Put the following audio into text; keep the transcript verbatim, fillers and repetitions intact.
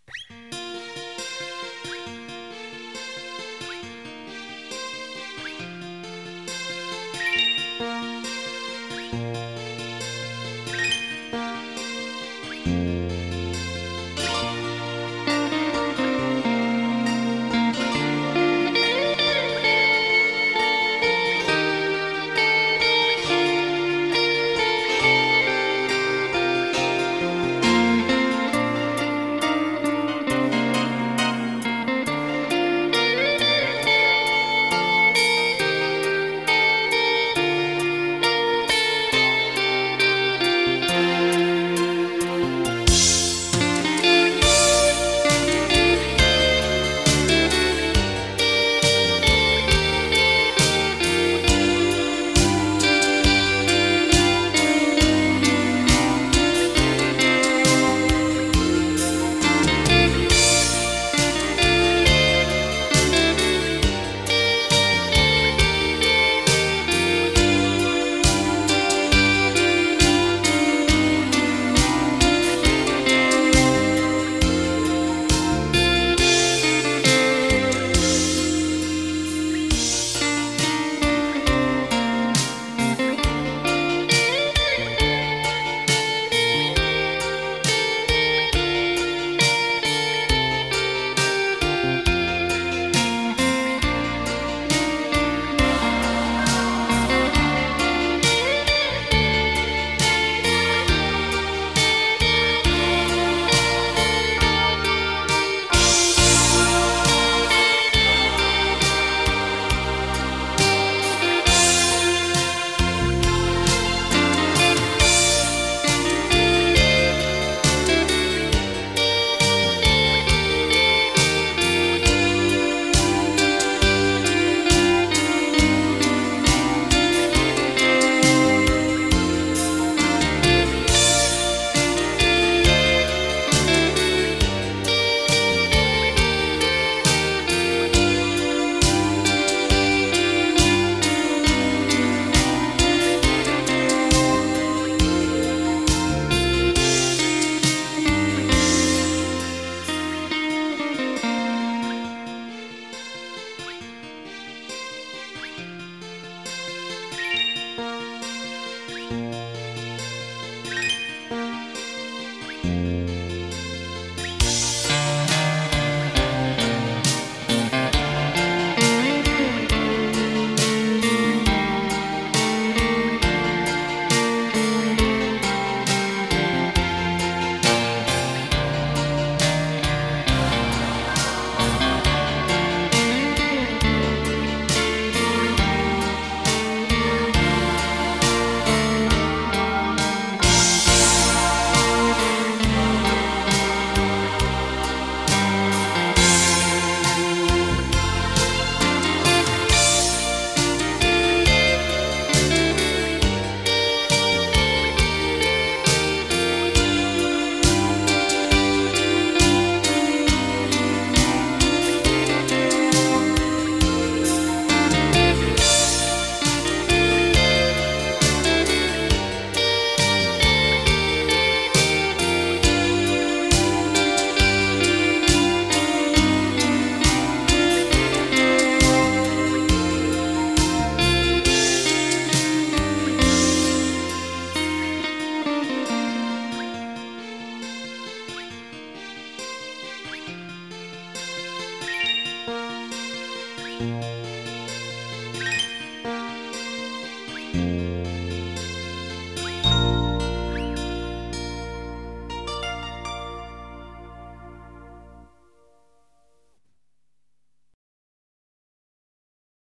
「 」 . 」 . 」 . 」 。 . 」 . 」 。 。 」 . 」 。 。 。 」 。 。 」 . 」 。 。 」 . 」 。 。 」 。 」 。 」 「 」 」 「」 」 「」 」 「」 」 「」 」 「」 「」 」 「」 「」 」 「」 「」 「」 「」 「」 「」 「」 「」 「」 「」 「」 「」 「」 「」 「」 「」 「」 「」 「」 「」 「」 「」 「」 「」 「」 「」 「」 「」 「」 「」 「」 「」 「」 「」 「」 「」 "」 「」 "」 "」 「」 "」 "」 "」 "" 「」 "" 「」 "" 「」 "" 「」 "" 「」 "" 「」 "」 "」 "」 "」 "」 "」 "」 "」 "」 "」 "」 "」 "」 "」 "」 "」 "」 "」 "」 "」 "」 "」 "」 "」 "」 "」 "」 "」 "" 「」 "」 "」 "」 "」 "」 "」 "」 "」 "」 "」 "」 "」 "」 "」 "」 "」 "」 "| 「